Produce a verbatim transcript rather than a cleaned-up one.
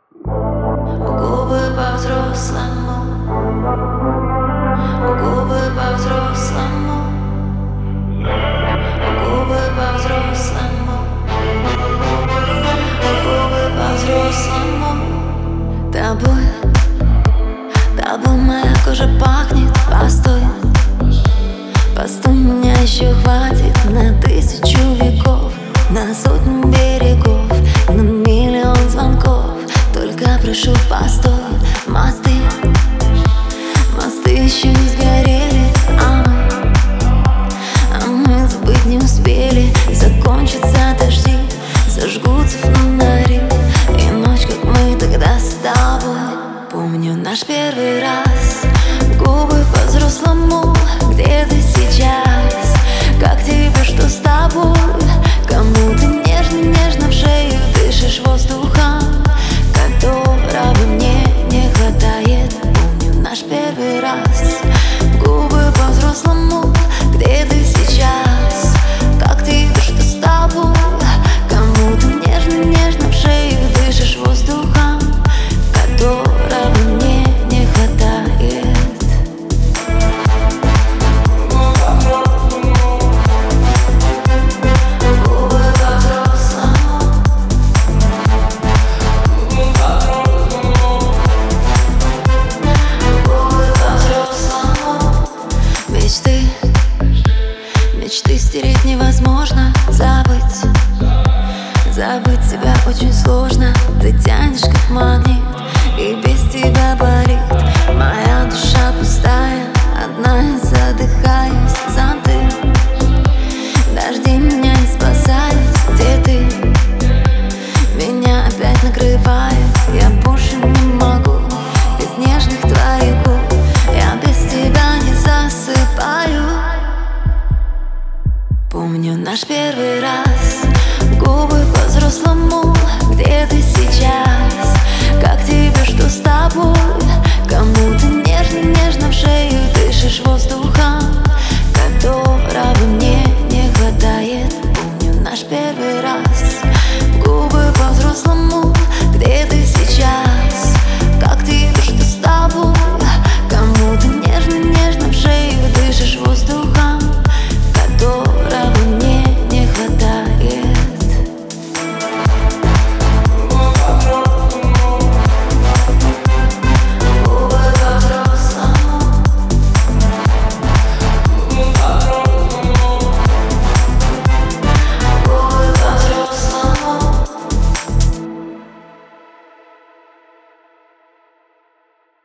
Губы по-взрослому, губы по-взрослому, губы по-взрослому, губы по-взрослому. Тобой, тобой моя кожа пахнет. Постой, постой, меня еще хватит на тысячу веков, на сотню берегов, на миллион звонков. Только прошу, постой, мосты, мосты еще не сгорели, а мы, а мы забыть не успели. Закончатся дожди, зажгутся фонари, и ночь, как мы тогда с тобой. Помню наш первый раз.